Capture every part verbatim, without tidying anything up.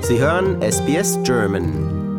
Sie hören S B S German.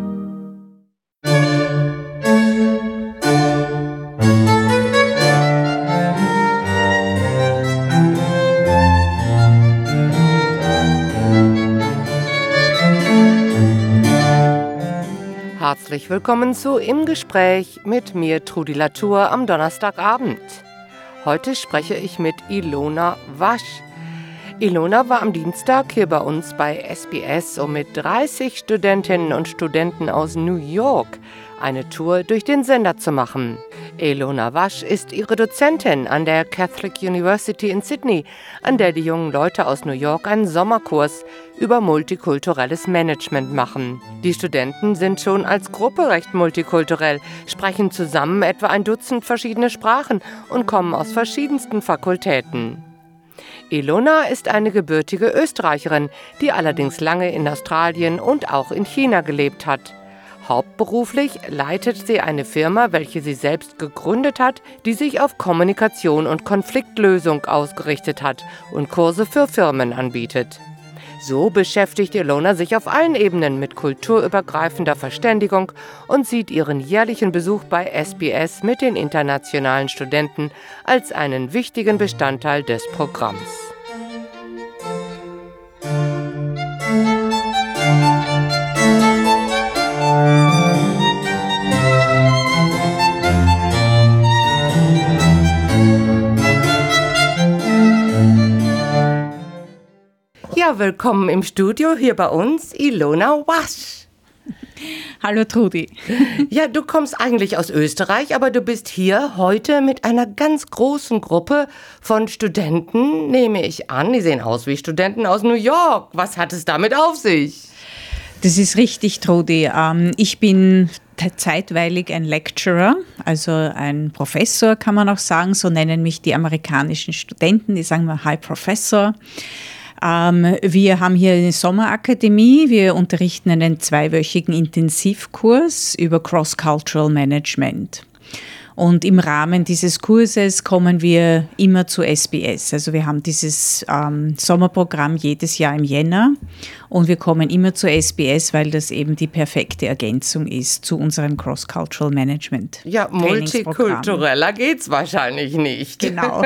Herzlich willkommen zu Im Gespräch mit mir, Trudi Latour, am Donnerstagabend. Heute spreche ich mit Ilona Wasch. Ilona war am Dienstag hier bei uns bei S B S, um mit dreißig Studentinnen und Studenten aus New York eine Tour durch den Sender zu machen. Ilona Wasch ist ihre Dozentin an der Catholic University in Sydney, an der die jungen Leute aus New York einen Sommerkurs über multikulturelles Management machen. Die Studenten sind schon als Gruppe recht multikulturell, sprechen zusammen etwa ein Dutzend verschiedene Sprachen und kommen aus verschiedensten Fakultäten. Ilona ist eine gebürtige Österreicherin, die allerdings lange in Australien und auch in China gelebt hat. Hauptberuflich leitet sie eine Firma, welche sie selbst gegründet hat, die sich auf Kommunikation und Konfliktlösung ausgerichtet hat und Kurse für Firmen anbietet. So beschäftigt Ilona sich auf allen Ebenen mit kulturübergreifender Verständigung und sieht ihren jährlichen Besuch bei S B S mit den internationalen Studenten als einen wichtigen Bestandteil des Programms. Ja, willkommen im Studio hier bei uns, Ilona Wasch. Hallo Trudi. Ja, du kommst eigentlich aus Österreich, aber du bist hier heute mit einer ganz großen Gruppe von Studenten, nehme ich an. Die sehen aus wie Studenten aus New York. Was hat es damit auf sich? Das ist richtig, Trudi. Ich bin zeitweilig ein Lecturer, also ein Professor, kann man auch sagen. So nennen mich die amerikanischen Studenten, die sagen mal Hi Professor. Ähm, wir haben hier eine Sommerakademie. Wir unterrichten einen zweiwöchigen Intensivkurs über Cross-Cultural Management. Und im Rahmen dieses Kurses kommen wir immer zu S B S. Also wir haben dieses ähm, Sommerprogramm jedes Jahr im Jänner und wir kommen immer zu S B S, weil das eben die perfekte Ergänzung ist zu unserem Cross-Cultural Management. Ja, multikultureller geht's wahrscheinlich nicht. Genau.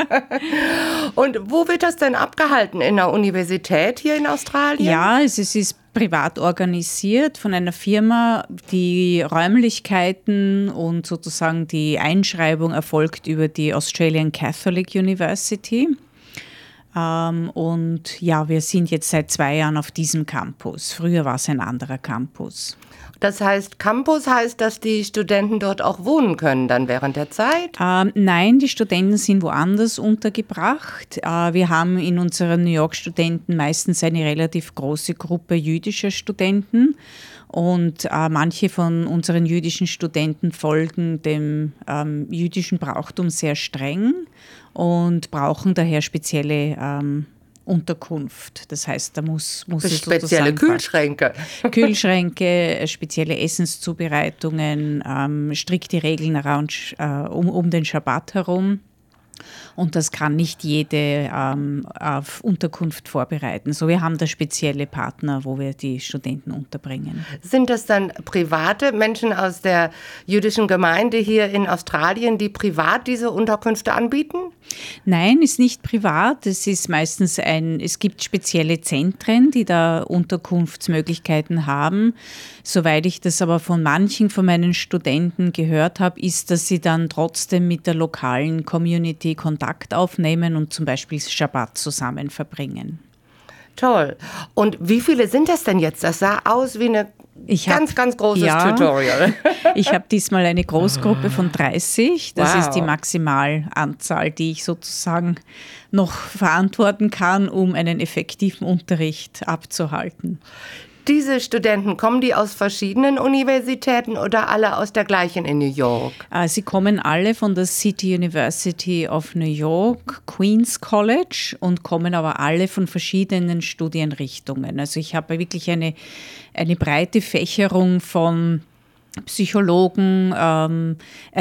Und wo wird das denn abgehalten? In der Universität hier in Australien? Ja, es, es ist privat organisiert von einer Firma. Die Räumlichkeiten und sozusagen die Einschreibung erfolgt über die Australian Catholic University. Ähm, und ja, wir sind jetzt seit zwei Jahren auf diesem Campus. Früher war es ein anderer Campus. Das heißt, Campus heißt, dass die Studenten dort auch wohnen können dann während der Zeit? Ähm, nein, die Studenten sind woanders untergebracht. Äh, wir haben in unseren New York-Studenten meistens eine relativ große Gruppe jüdischer Studenten. Und äh, manche von unseren jüdischen Studenten folgen dem ähm, jüdischen Brauchtum sehr streng und brauchen daher spezielle ähm, Unterkunft. Das heißt, da muss, muss es spezielle Kühlschränke. Kühlschränke, spezielle Essenszubereitungen, ähm, strikte Regeln around, äh, um, um den Schabbat herum. Und das kann nicht jede ähm, auf Unterkunft vorbereiten. So, wir haben da spezielle Partner, wo wir die Studenten unterbringen. Sind das dann private Menschen aus der jüdischen Gemeinde hier in Australien, die privat diese Unterkünfte anbieten? Nein, ist nicht privat. Es ist meistens ein, es gibt spezielle Zentren, die da Unterkunftsmöglichkeiten haben. Soweit ich das aber von manchen von meinen Studenten gehört habe, ist, dass sie dann trotzdem mit der lokalen Community Kontakt aufnehmen und zum Beispiel Schabbat zusammen verbringen. Toll. Und wie viele sind das denn jetzt? Das sah aus wie eine Ich ganz, hab, ganz großes ja, Tutorial. Ich habe diesmal eine Großgruppe von dreißig. Das wow. ist die Maximalanzahl, die ich sozusagen noch verantworten kann, um einen effektiven Unterricht abzuhalten. Diese Studenten, kommen die aus verschiedenen Universitäten oder alle aus der gleichen in New York? Sie kommen alle von der City University of New York, Queens College, und kommen aber alle von verschiedenen Studienrichtungen. Also ich habe wirklich eine, eine breite Fächerung von Psychologen, ähm,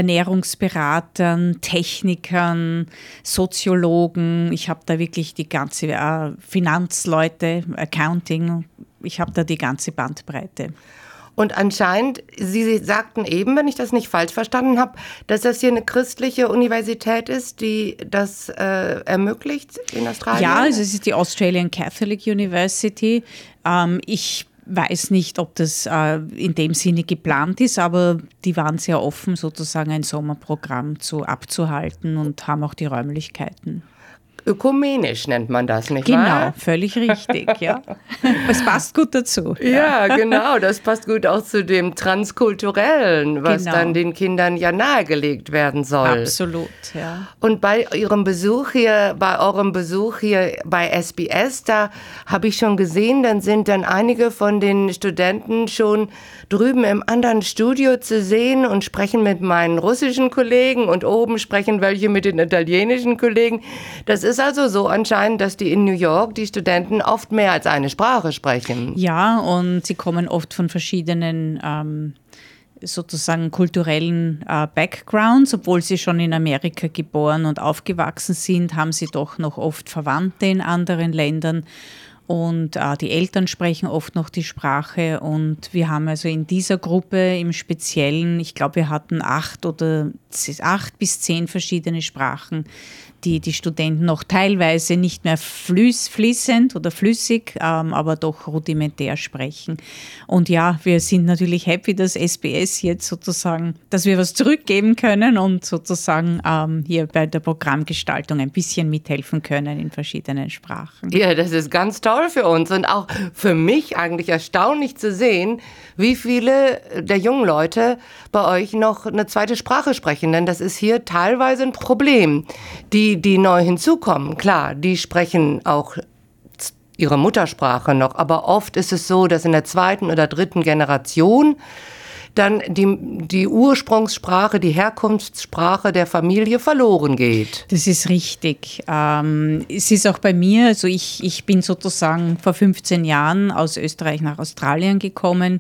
Ernährungsberatern, Technikern, Soziologen. Ich habe da wirklich die ganze äh, Finanzleute, Accounting, ich habe da die ganze Bandbreite. Und anscheinend, Sie sagten eben, wenn ich das nicht falsch verstanden habe, dass das hier eine christliche Universität ist, die das äh, ermöglicht in Australien? Ja, also es ist die Australian Catholic University. Ähm, ich weiß nicht, ob das äh, in dem Sinne geplant ist, aber die waren sehr offen, sozusagen ein Sommerprogramm zu abzuhalten und haben auch die Räumlichkeiten. Ökumenisch nennt man das, nicht genau, wahr? Genau, völlig richtig, ja. Es passt gut dazu. Ja, ja, genau, das passt gut auch zu dem Transkulturellen, was genau. dann den Kindern ja nahegelegt werden soll. Absolut, ja. Und bei Ihrem Besuch hier, bei eurem Besuch hier bei S B S, da habe ich schon gesehen, dann sind dann einige von den Studenten schon drüben im anderen Studio zu sehen und sprechen mit meinen russischen Kollegen und oben sprechen welche mit den italienischen Kollegen. Das ist also so anscheinend, dass die in New York, die Studenten, oft mehr als eine Sprache sprechen. Ja, und sie kommen oft von verschiedenen ähm, sozusagen kulturellen äh, Backgrounds. Obwohl sie schon in Amerika geboren und aufgewachsen sind, haben sie doch noch oft Verwandte in anderen Ländern. Und äh, die Eltern sprechen oft noch die Sprache. Und wir haben also in dieser Gruppe im Speziellen, ich glaube, wir hatten acht oder acht bis zehn verschiedene Sprachen, die die Studenten noch teilweise nicht mehr flüss, fließend oder flüssig, ähm, aber doch rudimentär sprechen. Und ja, wir sind natürlich happy, dass S B S jetzt sozusagen, dass wir was zurückgeben können und sozusagen ähm, hier bei der Programmgestaltung ein bisschen mithelfen können in verschiedenen Sprachen. Ja, das ist ganz toll für uns und auch für mich eigentlich erstaunlich zu sehen, wie viele der jungen Leute bei euch noch eine zweite Sprache sprechen, denn das ist hier teilweise ein Problem. Die, die neu hinzukommen, klar, die sprechen auch ihre Muttersprache noch, aber oft ist es so, dass in der zweiten oder dritten Generation dann die, die Ursprungssprache, die Herkunftssprache der Familie verloren geht. Das ist richtig. Ähm, es ist auch bei mir, also ich, ich bin sozusagen vor fünfzehn Jahren aus Österreich nach Australien gekommen.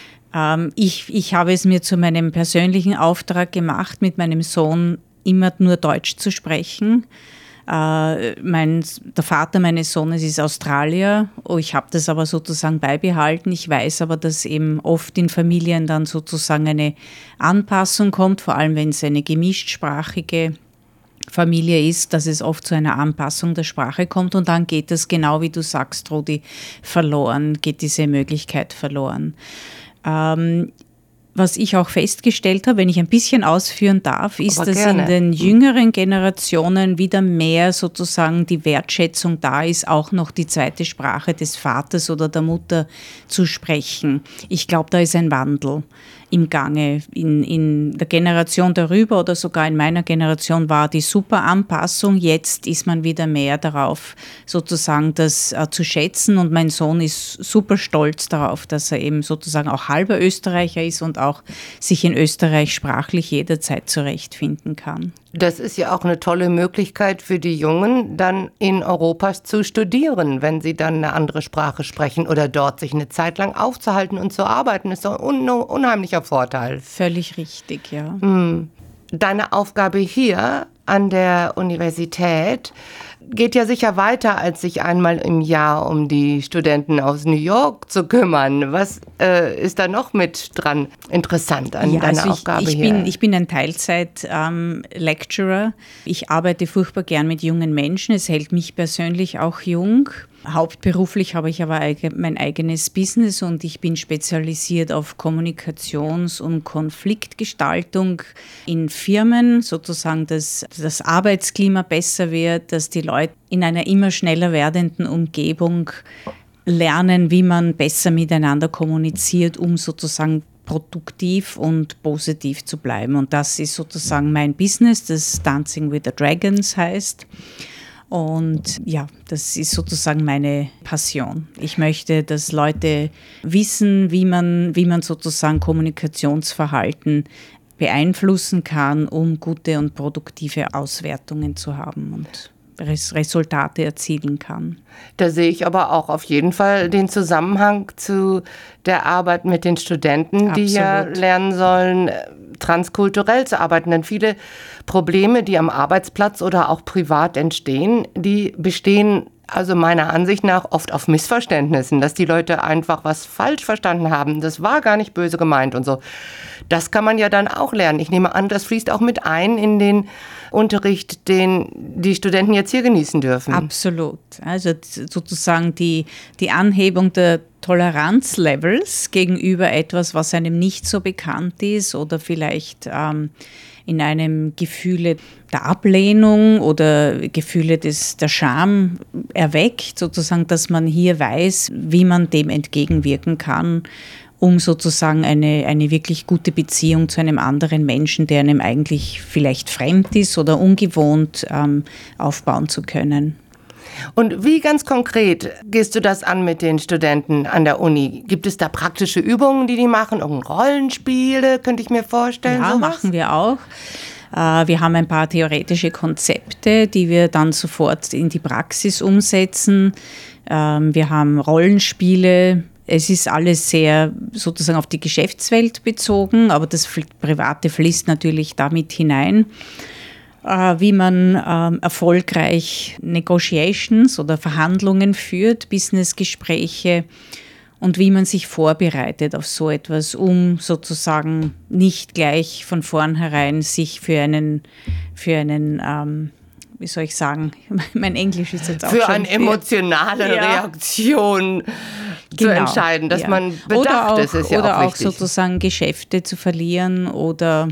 Ähm, ich, ich habe es mir zu meinem persönlichen Auftrag gemacht, mit meinem Sohn immer nur Deutsch zu sprechen. Äh, mein, der Vater meines Sohnes ist Australier. Oh, ich habe das aber sozusagen beibehalten. Ich weiß aber, dass eben oft in Familien dann sozusagen eine Anpassung kommt, vor allem wenn es eine gemischtsprachige Familie ist, dass es oft zu einer Anpassung der Sprache kommt und dann geht das, genau wie du sagst, Rudi, verloren, geht diese Möglichkeit verloren. Ähm, Was ich auch festgestellt habe, wenn ich ein bisschen ausführen darf, ist, Aber dass gerne. in den jüngeren Generationen wieder mehr sozusagen die Wertschätzung da ist, auch noch die zweite Sprache des Vaters oder der Mutter zu sprechen. Ich glaube, da ist ein Wandel im Gange. In, in der Generation darüber oder sogar in meiner Generation war die super Anpassung. Jetzt ist man wieder mehr darauf, sozusagen das äh, zu schätzen. Und mein Sohn ist super stolz darauf, dass er eben sozusagen auch halber Österreicher ist und auch sich in Österreich sprachlich jederzeit zurechtfinden kann. Das ist ja auch eine tolle Möglichkeit für die Jungen, dann in Europa zu studieren, wenn sie dann eine andere Sprache sprechen oder dort sich eine Zeit lang aufzuhalten und zu arbeiten, ist doch ein un- unheimlicher Vorteil. Völlig richtig, ja. Deine Aufgabe hier an der Universität geht ja sicher weiter, als sich einmal im Jahr um die Studenten aus New York zu kümmern. Was äh, ist da noch mit dran interessant an ja, deiner also ich, Aufgabe ich hier? Bin, ich bin ein Teilzeit-Lecturer. Ähm, ich arbeite furchtbar gern mit jungen Menschen. Es hält mich persönlich auch jung. Hauptberuflich habe ich aber mein eigenes Business und ich bin spezialisiert auf Kommunikations- und Konfliktgestaltung in Firmen, sozusagen, dass das Arbeitsklima besser wird, dass die Leute in einer immer schneller werdenden Umgebung lernen, wie man besser miteinander kommuniziert, um sozusagen produktiv und positiv zu bleiben. Und das ist sozusagen mein Business, das Dancing with the Dragons heißt. Und ja, das ist sozusagen meine Passion. Ich möchte, dass Leute wissen, wie man, wie man sozusagen Kommunikationsverhalten beeinflussen kann, um gute und produktive Auswertungen zu haben und Res- Resultate erzielen kann. Da sehe ich aber auch auf jeden Fall den Zusammenhang zu der Arbeit mit den Studenten, die ja Absolut. lernen sollen, transkulturell zu arbeiten. Denn viele Probleme, die am Arbeitsplatz oder auch privat entstehen, die bestehen also meiner Ansicht nach oft auf Missverständnissen, dass die Leute einfach was falsch verstanden haben. Das war gar nicht böse gemeint und so. Das kann man ja dann auch lernen. Ich nehme an, das fließt auch mit ein in den Unterricht, den die Studenten jetzt hier genießen dürfen. Absolut. Also sozusagen die, die Anhebung der Toleranzlevels gegenüber etwas, was einem nicht so bekannt ist oder vielleicht ähm, in einem Gefühle der Ablehnung oder Gefühle des, der Scham erweckt, sozusagen, dass man hier weiß, wie man dem entgegenwirken kann, um sozusagen eine, eine wirklich gute Beziehung zu einem anderen Menschen, der einem eigentlich vielleicht fremd ist oder ungewohnt, ähm, aufbauen zu können. Und wie ganz konkret gehst du das an mit den Studenten an der Uni? Gibt es da praktische Übungen, die die machen? Irgend Rollenspiele, könnte ich mir vorstellen? Ja, sowas? machen wir auch. Wir haben ein paar theoretische Konzepte, die wir dann sofort in die Praxis umsetzen. Wir haben Rollenspiele. Es ist alles sehr sozusagen auf die Geschäftswelt bezogen, aber das Private fließt natürlich damit hinein, wie man erfolgreich Negotiations oder Verhandlungen führt, Businessgespräche und wie man sich vorbereitet auf so etwas, um sozusagen nicht gleich von vornherein sich für einen, für einen ähm, wie soll ich sagen, mein Englisch ist jetzt auch für schon... Für eine emotionale ja. Reaktion zu genau. entscheiden, dass ja. man bedacht oder auch, ist, ist ja oder auch auch sozusagen Geschäfte zu verlieren oder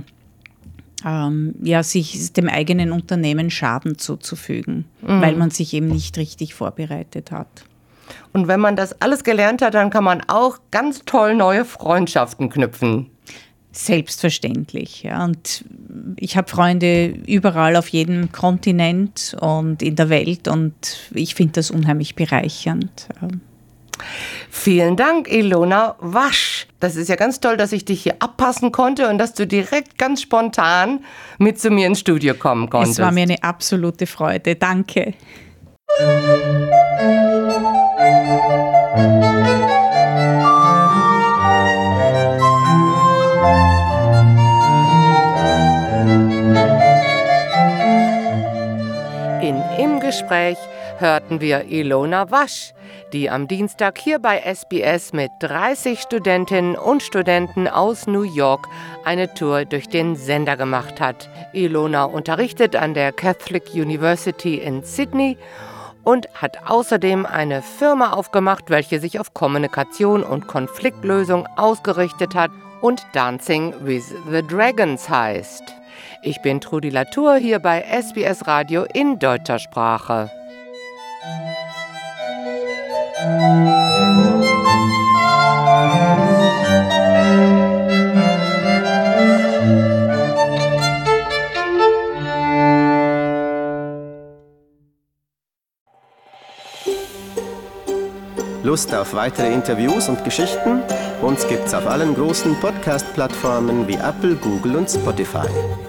ähm, ja, sich dem eigenen Unternehmen Schaden zuzufügen, mhm. weil man sich eben nicht richtig vorbereitet hat. Und wenn man das alles gelernt hat, dann kann man auch ganz toll neue Freundschaften knüpfen. Selbstverständlich, ja. Und ich habe Freunde überall auf jedem Kontinent und in der Welt und ich finde das unheimlich bereichernd. Vielen Dank, Ilona Wasch. Das ist ja ganz toll, dass ich dich hier abpassen konnte und dass du direkt ganz spontan mit zu mir ins Studio kommen konntest. Es war mir eine absolute Freude. Danke. In Im Gespräch hörten wir Ilona Wasch, die am Dienstag hier bei S B S mit dreißig Studentinnen und Studenten aus New York eine Tour durch den Sender gemacht hat. Ilona unterrichtet an der Catholic University in Sydney und hat außerdem eine Firma aufgemacht, welche sich auf Kommunikation und Konfliktlösung ausgerichtet hat und Dancing with the Dragons heißt. Ich bin Trudi Latour hier bei S B S Radio in deutscher Sprache. Lust auf weitere Interviews und Geschichten? Uns gibt's auf allen großen Podcast-Plattformen wie Apple, Google und Spotify.